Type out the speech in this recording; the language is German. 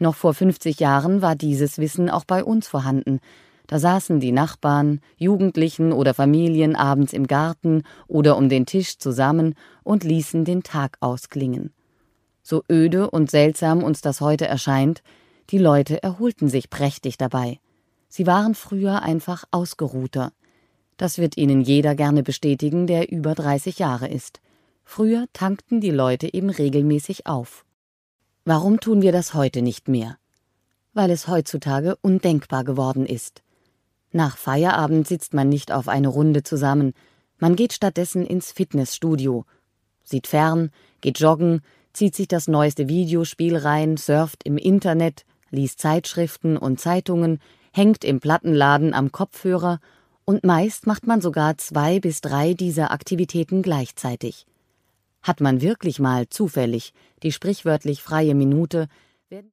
Noch vor 50 Jahren war dieses Wissen auch bei uns vorhanden. Da saßen die Nachbarn, Jugendlichen oder Familien abends im Garten oder um den Tisch zusammen und ließen den Tag ausklingen. So öde und seltsam uns das heute erscheint, die Leute erholten sich prächtig dabei. Sie waren früher einfach ausgeruhter. Das wird Ihnen jeder gerne bestätigen, der über 30 Jahre ist. Früher tankten die Leute eben regelmäßig auf. Warum tun wir das heute nicht mehr? Weil es heutzutage undenkbar geworden ist. Nach Feierabend sitzt man nicht auf eine Runde zusammen, man geht stattdessen ins Fitnessstudio, sieht fern, geht joggen, zieht sich das neueste Videospiel rein, surft im Internet, liest Zeitschriften und Zeitungen, hängt im Plattenladen am Kopfhörer und meist macht man sogar 2 bis 3 dieser Aktivitäten gleichzeitig. Hat man wirklich mal zufällig die sprichwörtlich freie Minute,